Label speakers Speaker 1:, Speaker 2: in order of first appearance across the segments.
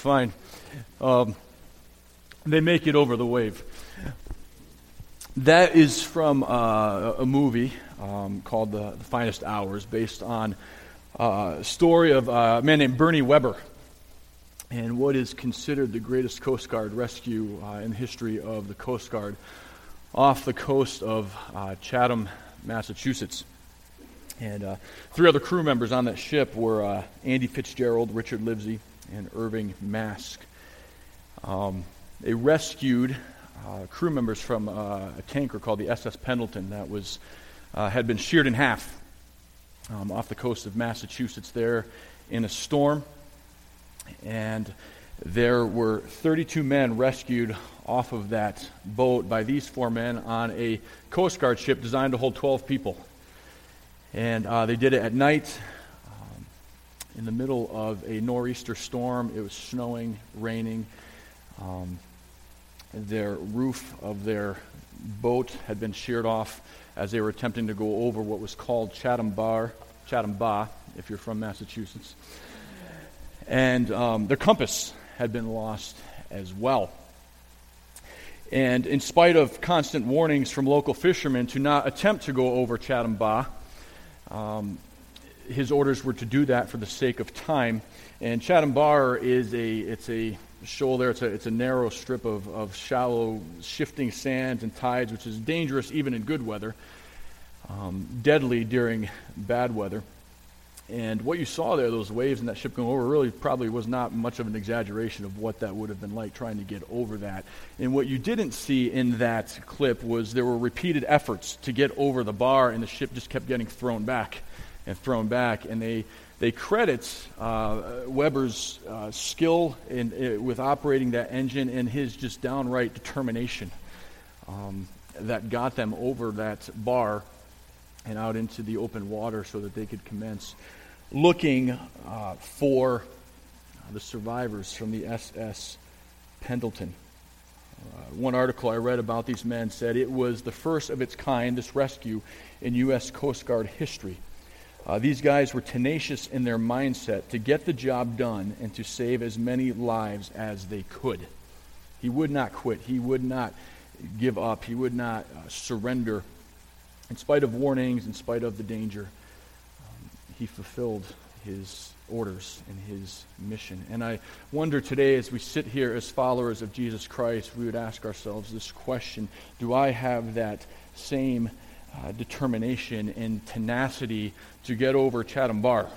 Speaker 1: fine. They make it over the wave. That is from a movie called The Finest Hours, based on a story of a man named Bernie Webber, and what is considered the greatest Coast Guard rescue in the history of the Coast Guard off the coast of Chatham, Massachusetts. And 3 other crew members on that ship were Andy Fitzgerald, Richard Livesey, and Irving Mask. They rescued crew members from a tanker called the SS Pendleton that was had been sheared in half off the coast of Massachusetts there in a storm. And there were 32 men rescued off of that boat by these 4 men on a Coast Guard ship designed to hold 12 people. And they did it at night in the middle of a nor'easter storm. It was snowing, raining. Their roof of their boat had been sheared off as they were attempting to go over what was called Chatham Ba, if you're from Massachusetts. And their compass had been lost as well. And in spite of constant warnings from local fishermen to not attempt to go over Chatham Ba, his orders were to do that for the sake of time. And Chatham Bar is a shoal there. It's a narrow strip of shallow, shifting sands and tides, which is dangerous even in good weather, deadly during bad weather. And what you saw there, those waves and that ship going over, really probably was not much of an exaggeration of what that would have been like trying to get over that. And what you didn't see in that clip was there were repeated efforts to get over the bar, and the ship just kept getting thrown back. And they credit Webber's skill with operating that engine and his just downright determination that got them over that bar and out into the open water so that they could commence looking for the survivors from the SS Pendleton. One article I read about these men said it was the first of its kind, this rescue, in U.S. Coast Guard history. These guys were tenacious in their mindset to get the job done and to save as many lives as they could. He would not quit. He would not give up. He would not surrender. In spite of warnings, in spite of the danger, he fulfilled his orders and his mission. And I wonder today, as we sit here as followers of Jesus Christ, we would ask ourselves this question: do I have that same determination and tenacity to get over Chatham Bar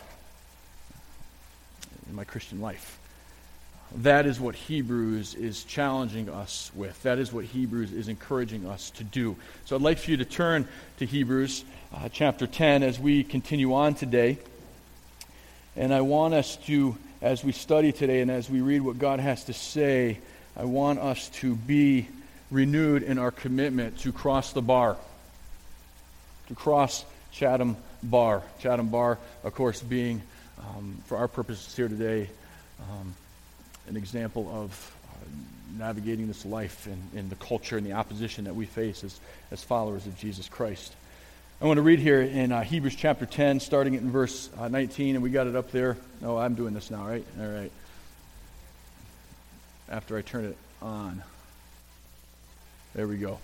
Speaker 1: in my Christian life? That is what Hebrews is challenging us with. That is what Hebrews is encouraging us to do. So I'd like for you to turn to Hebrews chapter 10 as we continue on today. And I want us to, as we study today and as we read what God has to say, I want us to be renewed in our commitment to cross the bar, to cross Chatham Bar. Chatham Bar, of course, being, for our purposes here today, an example of navigating this life and the culture and the opposition that we face as followers of Jesus Christ. I want to read here in Hebrews chapter 10, starting it in verse 19, and we got it up there. No, I'm doing this now, right? All right. After I turn it on. There we go.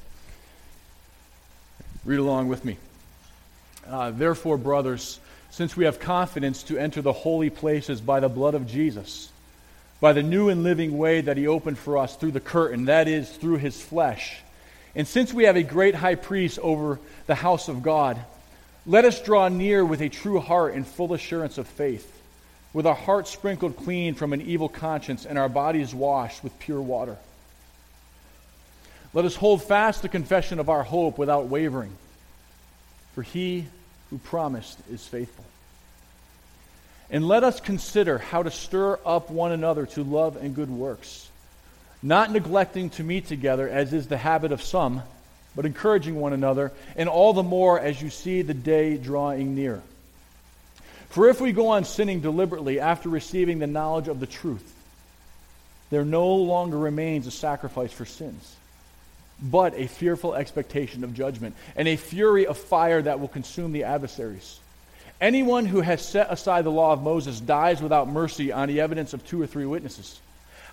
Speaker 1: Read along with me. Therefore, brothers, since we have confidence to enter the holy places by the blood of Jesus, by the new and living way that he opened for us through the curtain, that is, through his flesh. And since we have a great high priest over the house of God, let us draw near with a true heart and full assurance of faith, with our hearts sprinkled clean from an evil conscience and our bodies washed with pure water. Let us hold fast the confession of our hope without wavering, for he who promised is faithful. And let us consider how to stir up one another to love and good works, not neglecting to meet together, as is the habit of some, but encouraging one another, and all the more as you see the day drawing near. For if we go on sinning deliberately after receiving the knowledge of the truth, there no longer remains a sacrifice for sins, but a fearful expectation of judgment, and a fury of fire that will consume the adversaries. Anyone who has set aside the law of Moses dies without mercy on the evidence of 2 or 3 witnesses.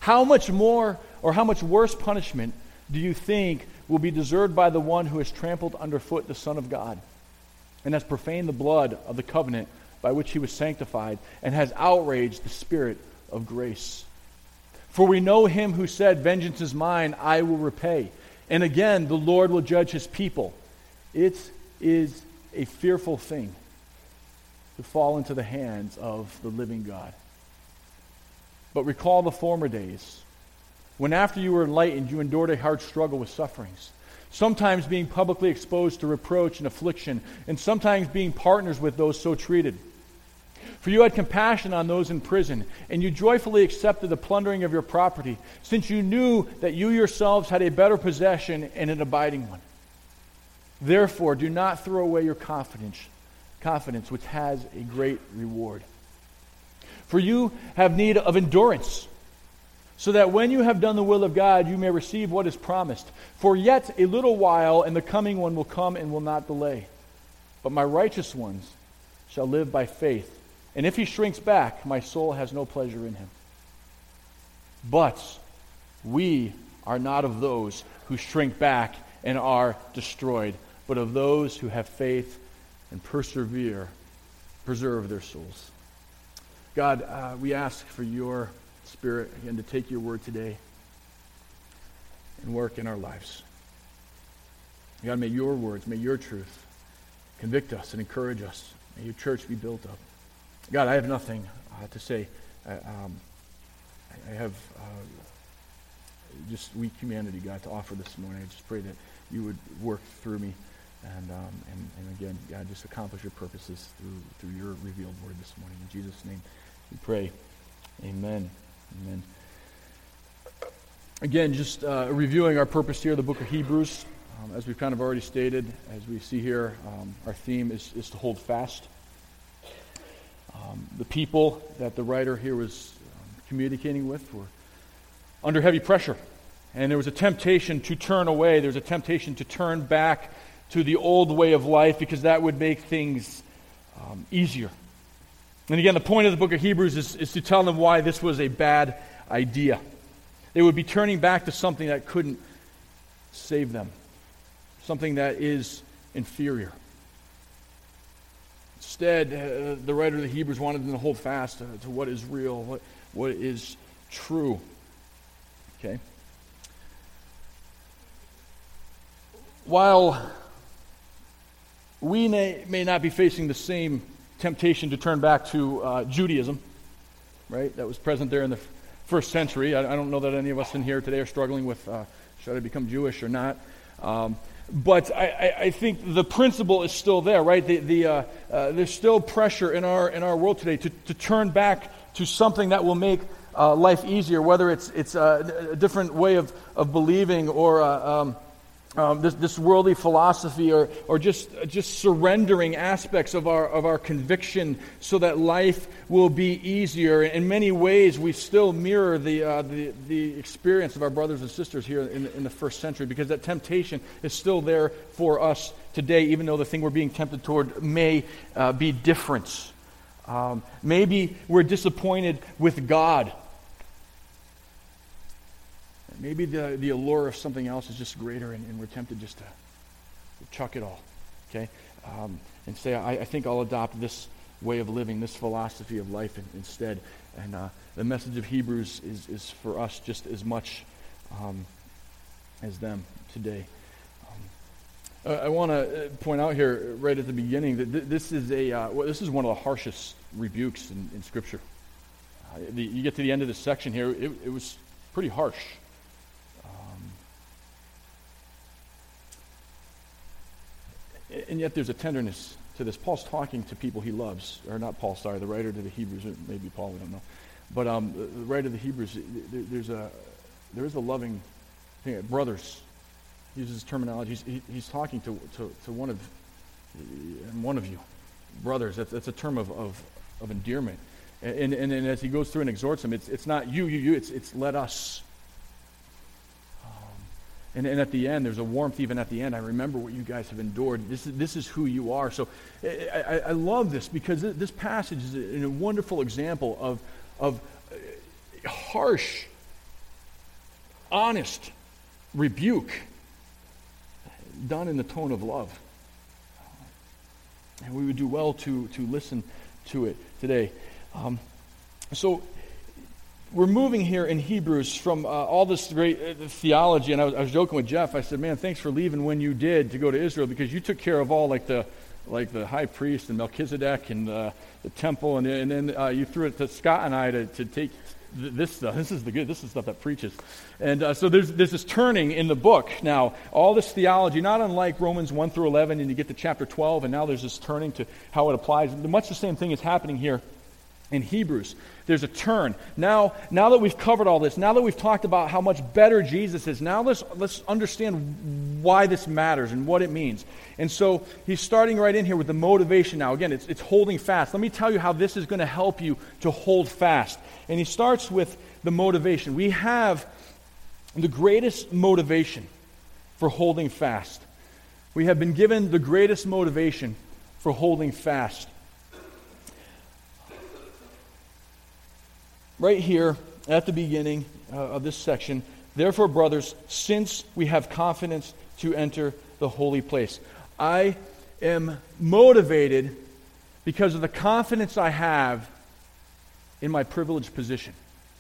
Speaker 1: How much more or how much worse punishment do you think will be deserved by the one who has trampled underfoot the Son of God and has profaned the blood of the covenant by which he was sanctified and has outraged the Spirit of grace? For we know him who said, 'Vengeance is mine, I will repay.' And again, the Lord will judge his people. It is a fearful thing to fall into the hands of the living God. But recall the former days, when after you were enlightened, you endured a hard struggle with sufferings, sometimes being publicly exposed to reproach and affliction, and sometimes being partners with those so treated. For you had compassion on those in prison, and you joyfully accepted the plundering of your property, since you knew that you yourselves had a better possession and an abiding one. Therefore, do not throw away your confidence, which has a great reward. For you have need of endurance, so that when you have done the will of God, you may receive what is promised. For yet a little while, and the coming one will come and will not delay. But my righteous ones shall live by faith. And if he shrinks back, my soul has no pleasure in him. But we are not of those who shrink back and are destroyed, but of those who have faith and preserve their souls. God, we ask for your Spirit, again, to take your word today and work in our lives. God, may your words, may your truth convict us and encourage us. May your church be built up. God, I have nothing to say. I have just weak humanity, God, to offer this morning. I just pray that you would work through me and again, God, just accomplish your purposes through your revealed word this morning. In Jesus' name we pray. Amen. Amen. Again, just reviewing our purpose here, the book of Hebrews. As we've kind of already stated, as we see here, our theme is to hold fast. The people that the writer here was communicating with were under heavy pressure. And there was a temptation to turn away. There was a temptation to turn back to the old way of life because that would make things easier. And again, the point of the book of Hebrews is to tell them why this was a bad idea. They would be turning back to something that couldn't save them, something that is inferior. Instead, the writer of the Hebrews wanted them to hold fast to what is real, what is true. Okay? While we may not be facing the same temptation to turn back to Judaism, right? That was present there in the first century. I don't know that any of us in here today are struggling with should I become Jewish or not. But I think the principle is still there, right? There's still pressure in our world today to turn back to something that will make life easier, whether it's a different way of believing or this worldly philosophy or just surrendering aspects of our conviction so that life will be easier. In many ways, we still mirror the experience of our brothers and sisters here in the first century because that temptation is still there for us today, even though the thing we're being tempted toward may be different. Maybe we're disappointed with God. Maybe the allure of something else is just greater, and we're tempted just to chuck it all, okay? And say, I think I'll adopt this way of living, this philosophy of life instead. And the message of Hebrews is for us just as much as them today. I want to point out here right at the beginning that this is one of the harshest rebukes in Scripture. You get to the end of this section here, it was pretty harsh. And yet there's a tenderness to this. Paul's talking to people he loves. Or not Paul, sorry, the writer to the Hebrews. Or maybe Paul, we don't know. But the writer of the Hebrews, there is a loving thing. Brothers, he uses terminology. He's talking to one of you. Brothers, that's a term of endearment. And as he goes through and exhorts them, it's not you, it's let us. And at the end, there's a warmth even at the end. I remember what you guys have endured. This is who you are. So I love this because this passage is a wonderful example of harsh honest rebuke done in the tone of love. And we would do well to listen to it today. So we're moving here in Hebrews from all this great theology, and I was joking with Jeff. I said, man, thanks for leaving when you did to go to Israel, because you took care of all like the high priest and Melchizedek and the temple, and then you threw it to Scott and I to take this stuff. This is the stuff that preaches. And so there's this turning in the book now. All this theology, not unlike Romans 1 through 11, and you get to chapter 12, and now there's this turning to how it applies. Much the same thing is happening here in Hebrews. There's a turn. Now that we've covered all this, now that we've talked about how much better Jesus is, now let's understand why this matters and what it means. And so he's starting right in here with the motivation now. Again, it's holding fast. Let me tell you how this is going to help you to hold fast. And he starts with the motivation. We have the greatest motivation for holding fast. We have been given the greatest motivation for holding fast. Right here at the beginning of this section, therefore, brothers, since we have confidence to enter the holy place. I am motivated because of the confidence I have in my privileged position.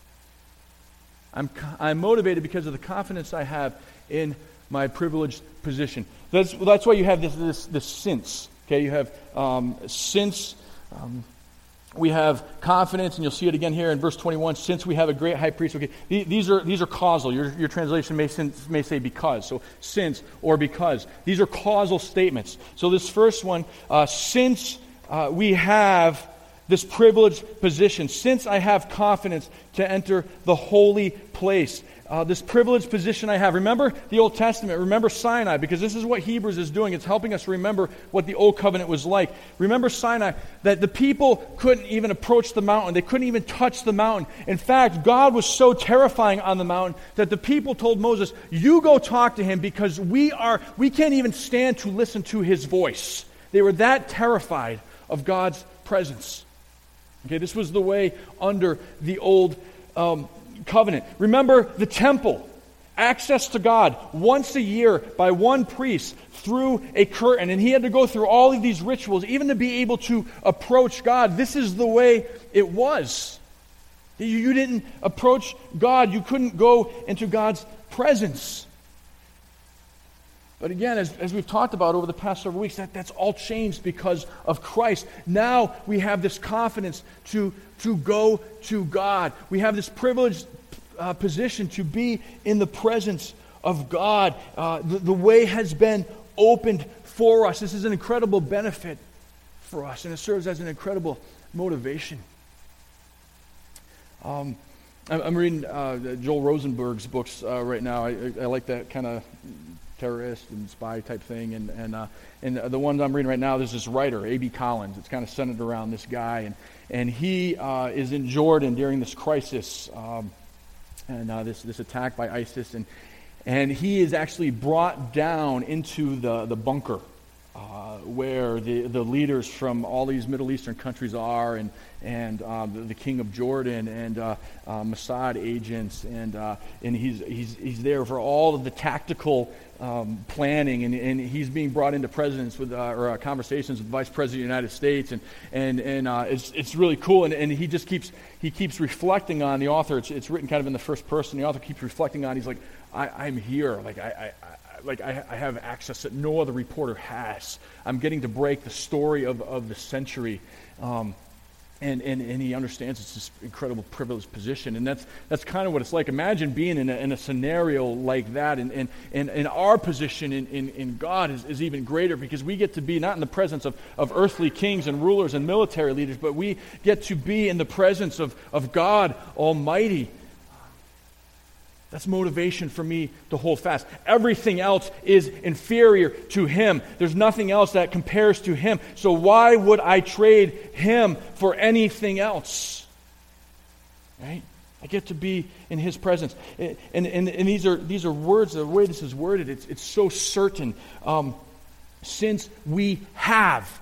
Speaker 1: I'm motivated because of the confidence I have in my privileged position. That's why you have this since. Okay, you have since. We have confidence, and you'll see it again here in verse 21, since we have a great high priest. Okay, these are causal. Your translation may say because. So since or because. These are causal statements. So this first one, since we have this privileged position, since I have confidence to enter the holy place. This privileged position I have. Remember the Old Testament. Remember Sinai, because this is what Hebrews is doing. It's helping us remember what the Old Covenant was like. Remember Sinai, that the people couldn't even approach the mountain. They couldn't even touch the mountain. In fact, God was so terrifying on the mountain that the people told Moses, you go talk to him, because we can't even stand to listen to his voice. They were that terrified of God's presence. Okay, this was the way under the Old Covenant. Remember the temple. Access to God once a year by one priest through a curtain. And he had to go through all of these rituals even to be able to approach God. This is the way it was. You didn't approach God. You couldn't go into God's presence. But again, as we've talked about over the past several weeks, that's all changed because of Christ. Now we have this confidence to go to God. We have this privileged position to be in the presence of God. The way has been opened for us. This is an incredible benefit for us, and it serves as an incredible motivation. I'm reading Joel Rosenberg's books right now. I like that kind of terrorist and spy type thing, and the ones I'm reading right now, there's this writer, A.B. Collins. It's kind of centered around this guy, and he is in Jordan during this crisis, and this attack by ISIS, and he is actually brought down into the bunker where the leaders from all these Middle Eastern countries are, and the king of Jordan, and Mossad agents, and he's there for all of the tactical planning, and he's being brought into presidents with or conversations with the Vice President of the United States, and it's really cool, and he just keeps reflecting on the author. It's written kind of in the first person. The author keeps reflecting on. He's like, I'm here. I have access that no other reporter has. I'm getting to break the story of the century. And he understands it's this incredible privileged position. And that's kind of what it's like. Imagine being in a scenario like that. And our position in God is even greater, because we get to be not in the presence of earthly kings and rulers and military leaders, but we get to be in the presence of God Almighty. That's motivation for me to hold fast. Everything else is inferior to Him. There's nothing else that compares to Him. So why would I trade Him for anything else? Right? I get to be in His presence. And these are words, the way this is worded, it's so certain. Since we have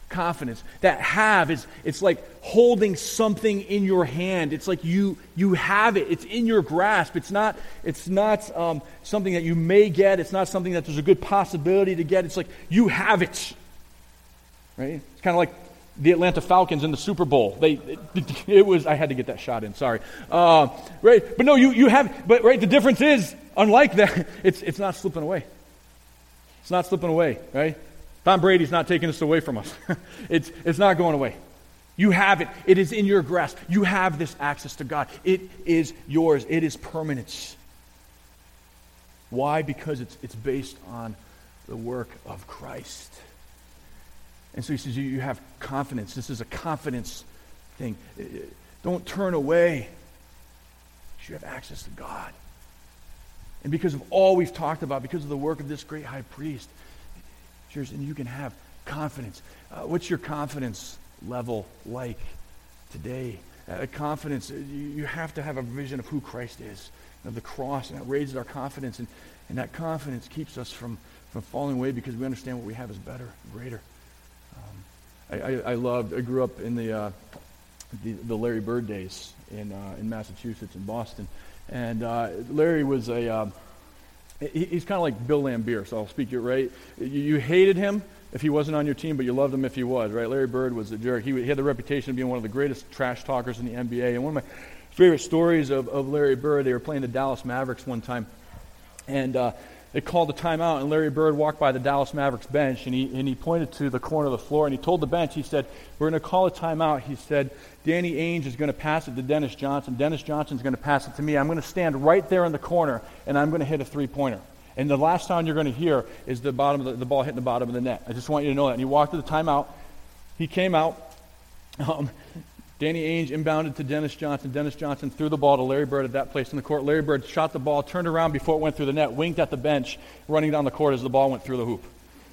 Speaker 1: confidence. That have is, it's like holding something in your hand. It's like you have it. It's in your grasp. It's not something that you may get. It's not something that there's a good possibility to get. It's like you have it. Right? It's kind of like the Atlanta Falcons in the Super Bowl. I had to get that shot in. Sorry. Right? But no, you have. But right, the difference is, unlike that, it's not slipping away. It's not slipping away. Right? Tom Brady's not taking this away from us. It's not going away. You have it. It is in your grasp. You have this access to God. It is yours. It is permanence. Why? Because it's based on the work of Christ. And so he says, you have confidence. This is a confidence thing. Don't turn away. You have access to God. And because of all we've talked about, because of the work of this great high priest, and you can have confidence. What's your confidence level like today? Confidence, you have to have a vision of who Christ is, of the cross, and that raises our confidence, and that confidence keeps us from falling away because we understand what we have is better, greater. I grew up in the Larry Bird days in Massachusetts and Boston, and Larry was he's kind of like Bill Laimbeer, so I'll speak it right. You hated him if he wasn't on your team, but you loved him if he was, right? Larry Bird was a jerk. He had the reputation of being one of the greatest trash talkers in the NBA. And one of my favorite stories of Larry Bird, they were playing the Dallas Mavericks one time, and they called a timeout, and Larry Bird walked by the Dallas Mavericks bench, and he pointed to the corner of the floor, and he told the bench, he said, we're going to call a timeout. He said, Danny Ainge is going to pass it to Dennis Johnson. Dennis Johnson's going to pass it to me. I'm going to stand right there in the corner, and I'm going to hit a three-pointer. And the last sound you're going to hear is the ball hitting the bottom of the net. I just want you to know that. And he walked to the timeout. He came out. Danny Ainge inbounded to Dennis Johnson. Dennis Johnson threw the ball to Larry Bird at that place in the court. Larry Bird shot the ball, turned around before it went through the net, winked at the bench, running down the court as the ball went through the hoop.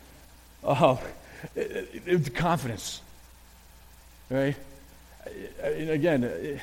Speaker 1: It's confidence. Right? And again,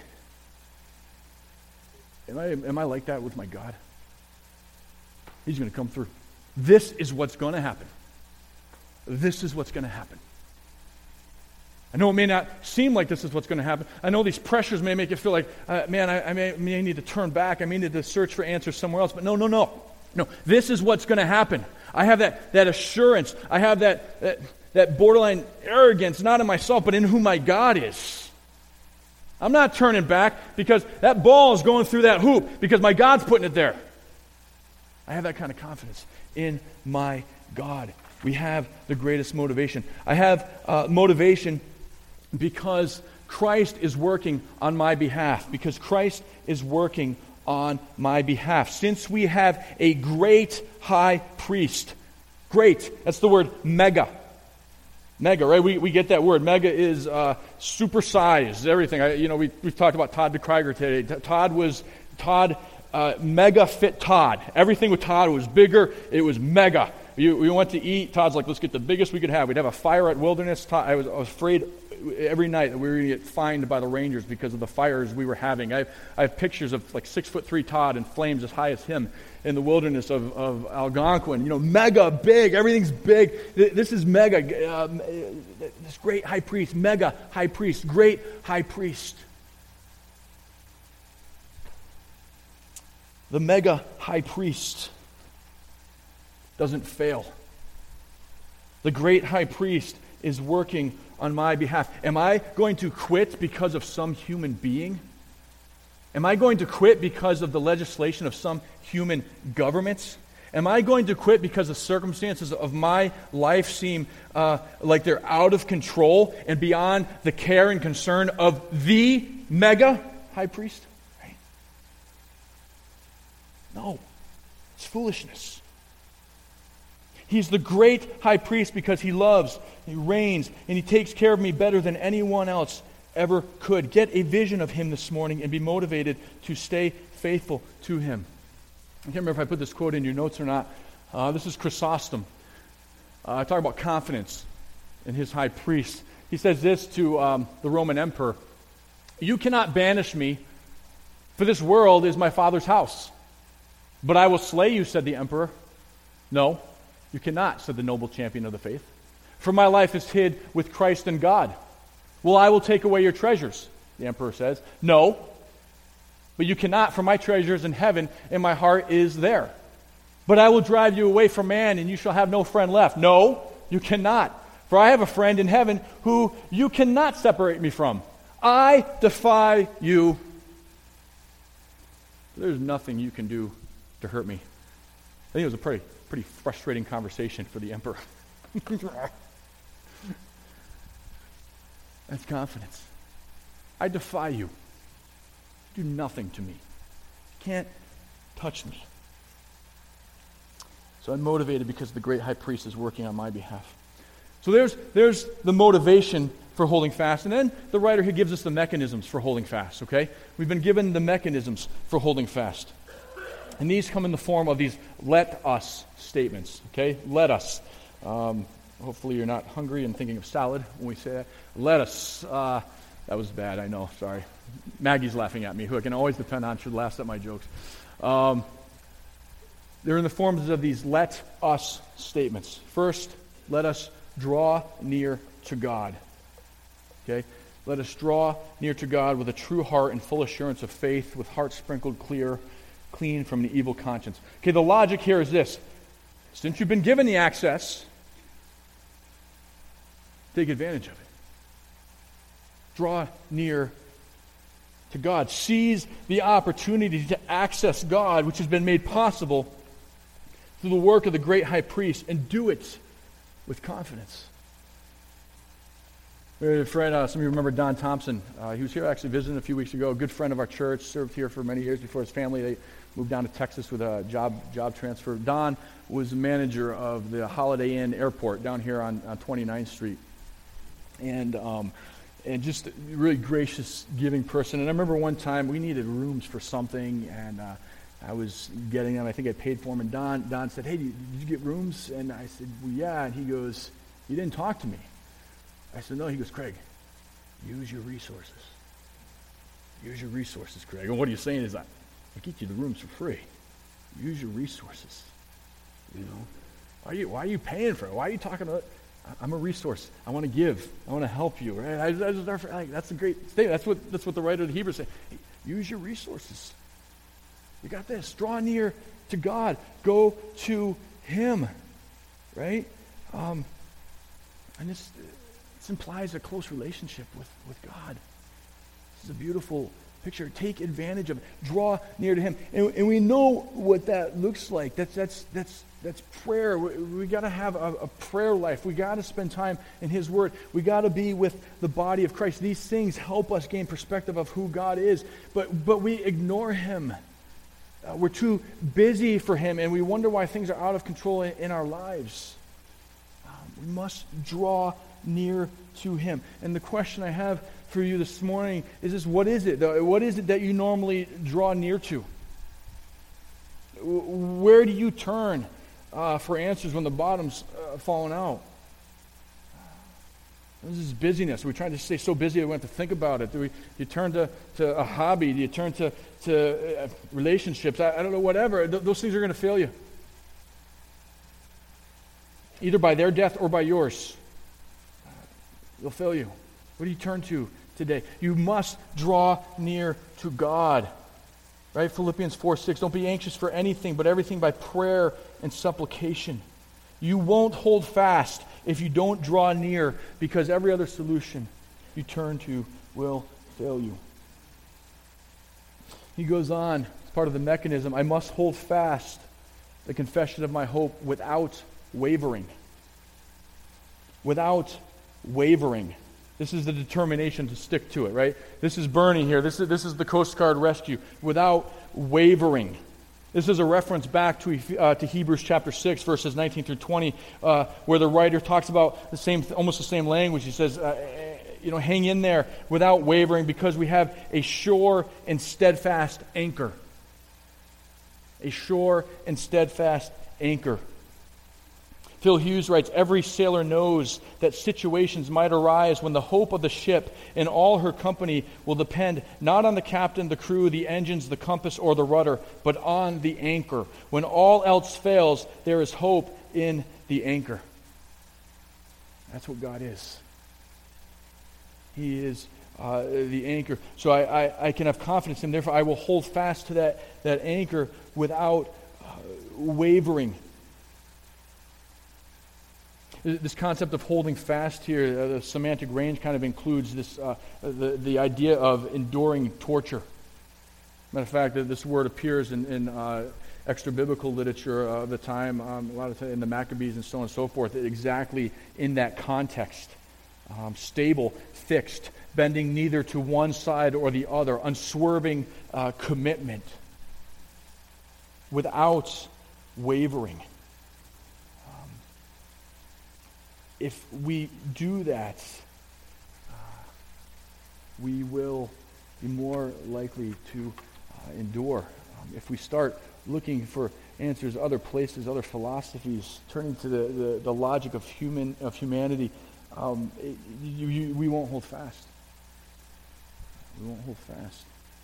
Speaker 1: am I like that with my God? He's going to come through. This is what's going to happen. This is what's going to happen. I know it may not seem like this is what's going to happen. I know these pressures may make you feel like, I may need to turn back. I may need to search for answers somewhere else. But no. No, this is what's going to happen. I have that assurance. I have that borderline arrogance, not in myself, but in who my God is. I'm not turning back because that ball is going through that hoop because my God's putting it there. I have that kind of confidence in my God. We have the greatest motivation. I have motivation because Christ is working on my behalf. Because Christ is working on my behalf. Since we have a great high priest. Great. That's the word mega. Mega, right? We get that word. Mega is supersized, everything. We've talked about Todd DeKruiger today. Todd mega fit Todd. Everything with Todd was bigger. It was mega. We went to eat. Todd's like, let's get the biggest we could have. We'd have a fire at Wilderness. I was afraid every night that we were going to get fined by the Rangers because of the fires we were having. I have pictures of like 6'3" Todd in flames as high as him in the wilderness of Algonquin. Mega big. Everything's big. This is mega. This great high priest. Mega high priest. Great high priest. The mega high priest doesn't fail. The great high priest is working on my behalf. Am I going to quit because of some human being? Am I going to quit because of the legislation of some human governments? Am I going to quit because the circumstances of my life seem like they're out of control and beyond the care and concern of the mega high priest? Right? No. It's foolishness. He's the great high priest because he loves, he reigns, and he takes care of me better than anyone else ever could. Get a vision of him this morning and be motivated to stay faithful to him. I can't remember if I put this quote in your notes or not. This is Chrysostom. Talking about confidence in his high priest. He says this to the Roman emperor. You cannot banish me, for this world is my Father's house. But I will slay you, said the emperor. No, you cannot, said the noble champion of the faith. For my life is hid with Christ in God. Well, I will take away your treasures, the emperor says. No, but you cannot, for my treasure is in heaven, and my heart is there. But I will drive you away from man, and you shall have no friend left. No, you cannot. For I have a friend in heaven who you cannot separate me from. I defy you. There's nothing you can do to hurt me. I think it was a pretty frustrating conversation for the emperor. That's confidence. I defy you. Do nothing to me. You can't touch me. So I'm motivated because the great high priest is working on my behalf. So there's the motivation for holding fast. And then the writer here gives us the mechanisms for holding fast, okay? We've been given the mechanisms for holding fast. And these come in the form of these let us statements, okay? Let us. Hopefully you're not hungry and thinking of salad when we say that. Let us. That was bad, I know, sorry. Maggie's laughing at me, who I can always depend on. She laughs at my jokes. They're in the forms of these let us statements. First, let us draw near to God. Okay? Let us draw near to God with a true heart and full assurance of faith, with hearts sprinkled clean from an evil conscience. Okay, the logic here is this. Since you've been given the access, take advantage of it. Draw near to God. Seize the opportunity to access God, which has been made possible through the work of the great high priest, and do it with confidence. We had a friend, some of you remember Don Thompson. He was here actually visiting a few weeks ago, a good friend of our church, served here for many years before his family. They moved down to Texas with a job transfer. Don was the manager of the Holiday Inn Airport down here on 29th Street. And just a really gracious, giving person. And I remember one time we needed rooms for something, and I was getting them. I think I paid for them. And Don said, "Hey, did you get rooms?" And I said, "Well, yeah." And he goes, "You didn't talk to me." I said, "No." He goes, "Craig, use your resources. Use your resources, Craig." And what are you saying is, I get you the rooms for free. Use your resources. You know, why are you paying for it? Why are you talking about it? I'm a resource. I want to give. I want to help you. Right? That's a great statement. That's what the writer of the Hebrews said. Hey, use your resources. You got this. Draw near to God. Go to Him. Right? And this implies a close relationship with God. This is a beautiful picture. Take advantage of it. Draw near to Him. And we know what that looks like. That's prayer. We got to have a prayer life. We got to spend time in His Word. We got to be with the body of Christ. These things help us gain perspective of who God is. But we ignore Him. We're too busy for Him, and we wonder why things are out of control in our lives. We must draw near to Him. And the question I have for you this morning is this: what is it? What is it that you normally draw near to? Where do you turn for answers when the bottom's falling out? This is busyness. We're trying to stay so busy that we have to think about it. Do you turn to a hobby? Do you turn to relationships? I don't know, whatever. Those things are going to fail you. Either by their death or by yours. They'll fail you. What do you turn to today? You must draw near to God. Right? Philippians 4:6. Don't be anxious for anything, but everything by prayer and supplication. You won't hold fast if you don't draw near, because every other solution you turn to will fail you. He goes on, as part of the mechanism, I must hold fast the confession of my hope without wavering. Without wavering. This is the determination to stick to it, right? This is Bernie here. This is the Coast Guard rescue. Without wavering. This is a reference back to Hebrews chapter 6, verses 19 through 20, where the writer talks about almost the same language. He says, hang in there without wavering, because we have a sure and steadfast anchor. A sure and steadfast anchor. Phil Hughes writes, every sailor knows that situations might arise when the hope of the ship and all her company will depend not on the captain, the crew, the engines, the compass, or the rudder, but on the anchor. When all else fails, there is hope in the anchor. That's what God is. He is the anchor. So I can have confidence in him. Therefore, I will hold fast to that anchor without wavering. This concept of holding fast here, the semantic range kind of includes this the idea of enduring torture. Matter of fact, this word appears in extra biblical literature of the time, a lot of time in the Maccabees and so on and so forth, exactly in that context. Stable, fixed, bending neither to one side or the other, unswerving commitment, without wavering. If we do that, we will be more likely to endure. If we start looking for answers other places, other philosophies, turning to the logic of humanity, we won't hold fast. We won't hold fast.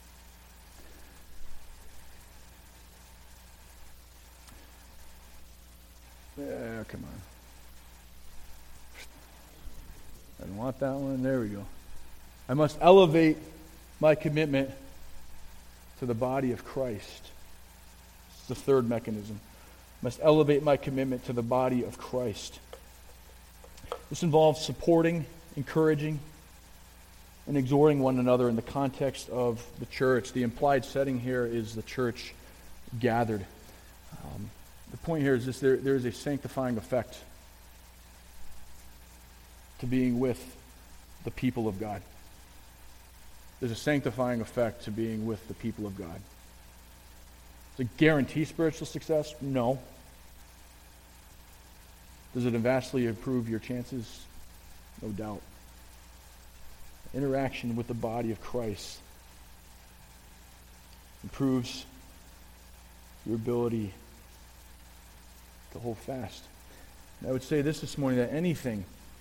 Speaker 1: Come on. I don't want that one. There we go. I must elevate my commitment to the body of Christ. It's the third mechanism. I must elevate my commitment to the body of Christ. This involves supporting, encouraging, and exhorting one another in the context of the church. The implied setting here is the church gathered. The point here is this: there is a sanctifying effect to being with the people of God. There's a sanctifying effect to being with the people of God. Does it guarantee spiritual success? No. Does it vastly improve your chances? No doubt. Interaction with the body of Christ improves your ability to hold fast. And I would say this morning, that anything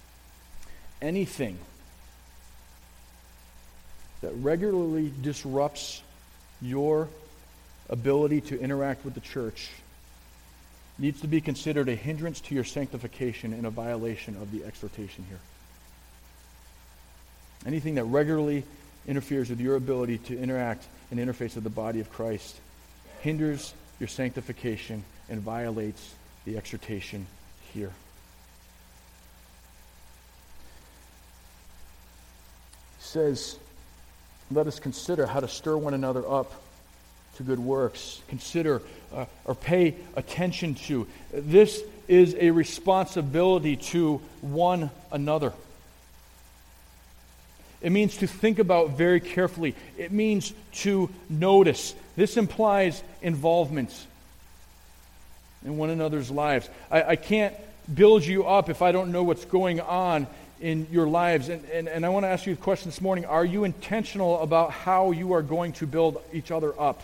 Speaker 1: that regularly disrupts your ability to interact with the church needs to be considered a hindrance to your sanctification and a violation of the exhortation here. Anything that regularly interferes with your ability to interact and interface with the body of Christ hinders your sanctification and violates the exhortation here. Says, let us consider how to stir one another up to good works. Consider or pay attention to. This is a responsibility to one another. It means to think about very carefully. It means to notice. This implies involvement in one another's lives. I can't build you up if I don't know what's going on in your lives. And I want to ask you a question this morning. Are you intentional about how you are going to build each other up?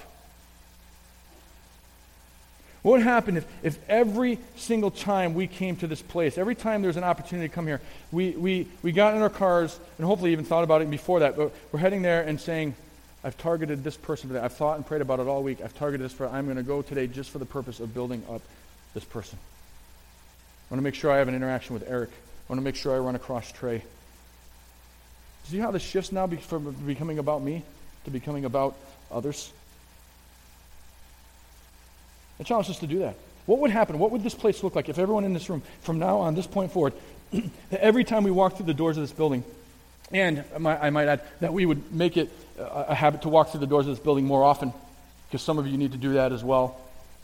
Speaker 1: What would happen if every single time we came to this place, every time there's an opportunity to come here, we got in our cars, and hopefully even thought about it before that, but we're heading there and saying, I've targeted this person today. I've thought and prayed about it all week. I've targeted this I'm going to go today just for the purpose of building up this person. I want to make sure I have an interaction with Eric. I want to make sure I run across Trey. See how this shifts now from becoming about me to becoming about others? I challenge us to do that. What would happen? What would this place look like if everyone in this room, from now on, this point forward, that every time we walk through the doors of this building, and I might add that we would make it a habit to walk through the doors of this building more often, because some of you need to do that as well.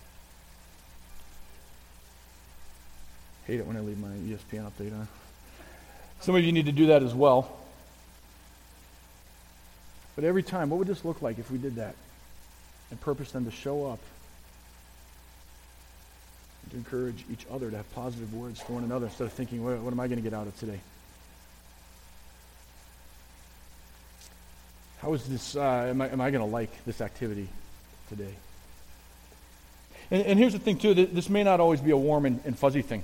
Speaker 1: Hate it when I leave my ESPN update on. Some of you need to do that as well. But every time, what would this look like if we did that and purpose them to show up and to encourage each other to have positive words for one another instead of thinking, what am I going to get out of today? How is this, am I going to like this activity today? And here's the thing, too. This may not always be a warm and fuzzy thing.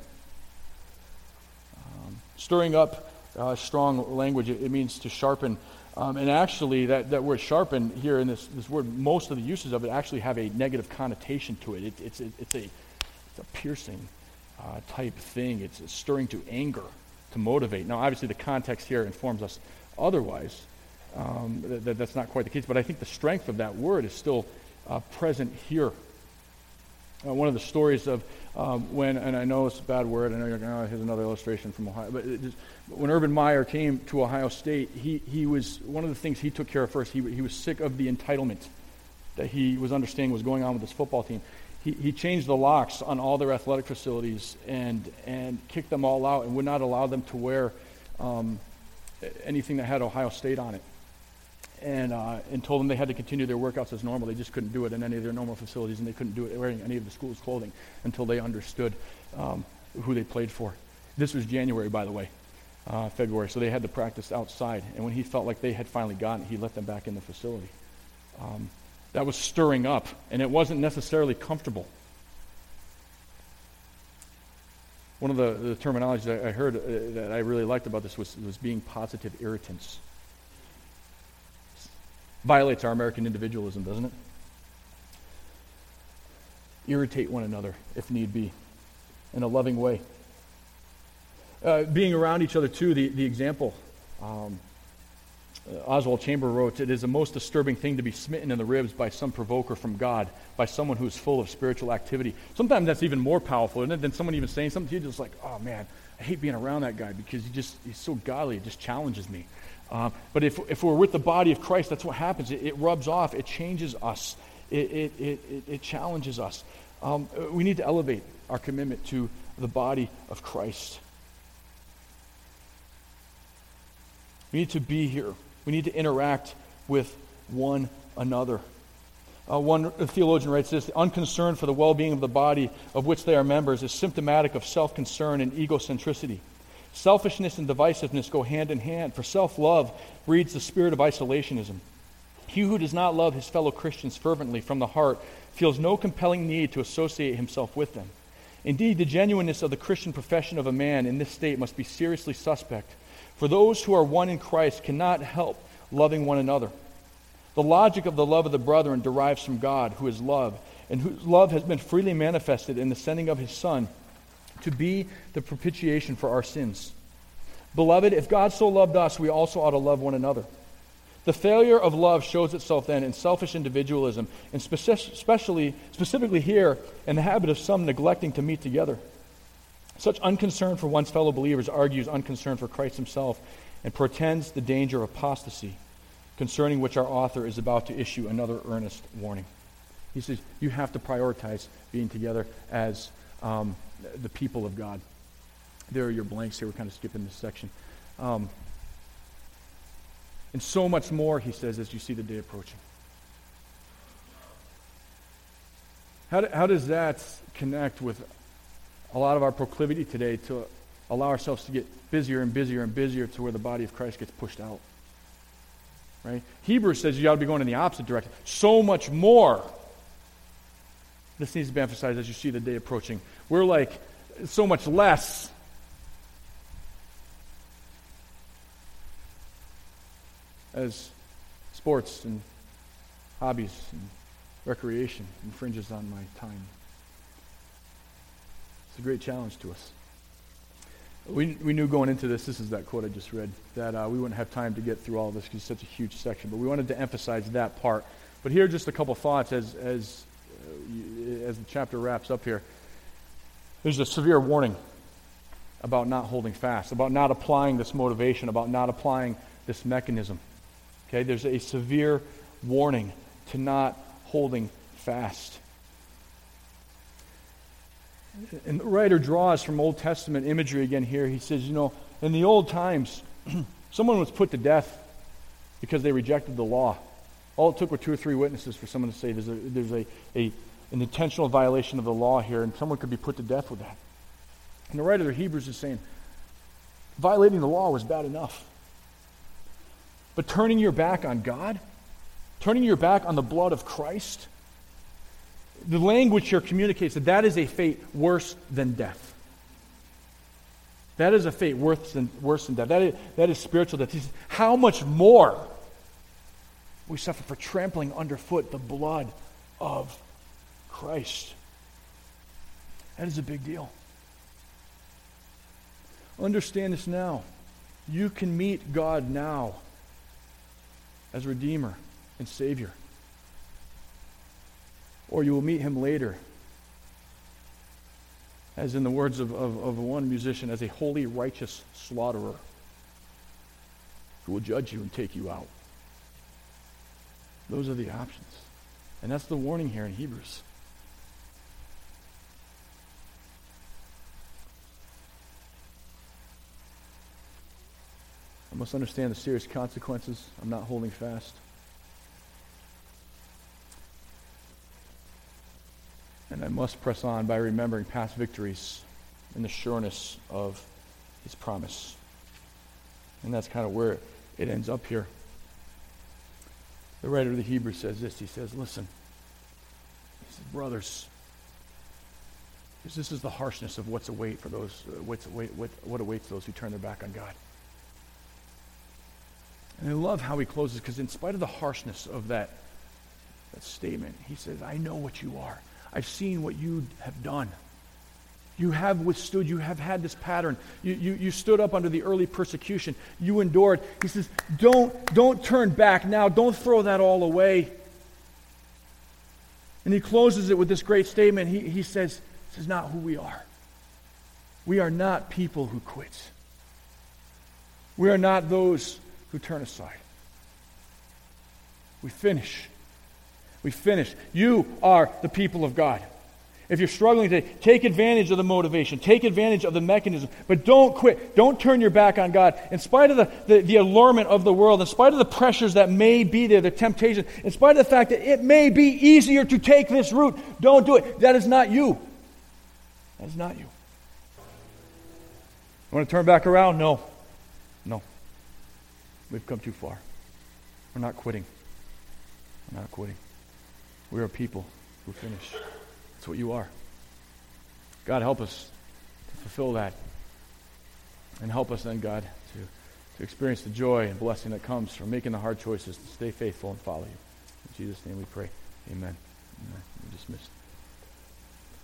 Speaker 1: Stirring up strong language, it means to sharpen. And actually, that word sharpen here in this word, most of the uses of it actually have a negative connotation to it. It's a piercing type thing. It's stirring to anger, to motivate. Now, obviously, the context here informs us otherwise. That's not quite the case, but I think the strength of that word is still present here. One of the stories of when, and I know it's a bad word, I know you're like, oh, here's another illustration from Ohio, but when Urban Meyer came to Ohio State, he was, one of the things he took care of first, he was sick of the entitlement that he was understanding was going on with his football team. He changed the locks on all their athletic facilities and kicked them all out and would not allow them to wear anything that had Ohio State on it. And told them they had to continue their workouts as normal. They just couldn't do it in any of their normal facilities, and they couldn't do it wearing any of the school's clothing until they understood who they played for. This was January, by the way, February, so they had to practice outside. And when he felt like they had finally gotten it, he let them back in the facility. That was stirring up, and it wasn't necessarily comfortable. One of the terminologies I heard that I really liked about this was being positive irritants. Violates our American individualism, doesn't it? Irritate one another, if need be, in a loving way. Being around each other, too, the example. Oswald Chamber wrote, "It is a most disturbing thing to be smitten in the ribs by some provoker from God, by someone who is full of spiritual activity." Sometimes that's even more powerful, isn't it, than someone even saying something to you, just like, oh man, I hate being around that guy because he's so godly, it just challenges me. But if we're with the body of Christ, that's what happens. It rubs off. It changes us. It challenges us. We need to elevate our commitment to the body of Christ. We need to be here. We need to interact with one another. One theologian writes this: "The unconcern for the well-being of the body of which they are members is symptomatic of self-concern and egocentricity. Selfishness and divisiveness go hand in hand, for self-love breeds the spirit of isolationism. He who does not love his fellow Christians fervently from the heart feels no compelling need to associate himself with them. Indeed, the genuineness of the Christian profession of a man in this state must be seriously suspect, for those who are one in Christ cannot help loving one another. The logic of the love of the brethren derives from God, who is love, and whose love has been freely manifested in the sending of his Son to be the propitiation for our sins. Beloved, if God so loved us, we also ought to love one another. The failure of love shows itself then in selfish individualism, and specifically here in the habit of some neglecting to meet together. Such unconcern for one's fellow believers argues unconcern for Christ himself and portends the danger of apostasy, concerning which our author is about to issue another earnest warning." He says, you have to prioritize being together as the people of God. There are your blanks here. We're kind of skipping this section. And so much more, he says, as you see the day approaching. How does that connect with a lot of our proclivity today to allow ourselves to get busier and busier and busier to where the body of Christ gets pushed out? Right? Hebrews says you ought to be going in the opposite direction. So much more. This needs to be emphasized as you see the day approaching. We're like so much less. As sports and hobbies and recreation infringes on my time. It's a great challenge to us. We knew going into this is that quote I just read, that we wouldn't have time to get through all of this because it's such a huge section, but we wanted to emphasize that part. But here are just a couple thoughts as the chapter wraps up here. There's a severe warning about not holding fast, about not applying this motivation, about not applying this mechanism. Okay, there's a severe warning to not holding fast. And the writer draws from Old Testament imagery again here. He says, in the old times, someone was put to death because they rejected the law. All it took were 2 or 3 witnesses for someone to say there's an intentional violation of the law here, and someone could be put to death with that. And the writer of Hebrews is saying, violating the law was bad enough. But turning your back on God, turning your back on the blood of Christ, the language here communicates that is a fate worse than death. That is a fate worse than death. That is spiritual death. He says, how much more we suffer for trampling underfoot the blood of Christ. That is a big deal. Understand this now. You can meet God now as Redeemer and Savior. Or you will meet him later, as in the words of one musician, as a holy, righteous slaughterer who will judge you and take you out. Those are the options. And that's the warning here in Hebrews. I must understand the serious consequences. I'm not holding fast. And I must press on by remembering past victories and the sureness of his promise. And that's kind of where it ends up here. The writer of the Hebrews says this. He says, listen. He says, brothers, because this is the harshness of what awaits those who turn their back on God. And I love how he closes, because in spite of the harshness of that statement, he says, I know what you are. I've seen what you have done. You have withstood. You have had this pattern. You stood up under the early persecution. You endured. He says, don't turn back now. Don't throw that all away. And he closes it with this great statement. He says, this is not who we are. We are not people who quit. We are not those who turn aside. We finish. We finish. You are the people of God. If you're struggling today, take advantage of the motivation. Take advantage of the mechanism. But don't quit. Don't turn your back on God. In spite of the allurement of the world, in spite of the pressures that may be there, the temptation, in spite of the fact that it may be easier to take this route, don't do it. That is not you. That is not you. You want to turn back around? No. We've come too far. We're not quitting. We're not quitting. We are a people who finish. That's what you are. God, help us to fulfill that. And help us then, God, to experience the joy and blessing that comes from making the hard choices to stay faithful and follow you. In Jesus' name we pray. Amen. Amen. We're dismissed.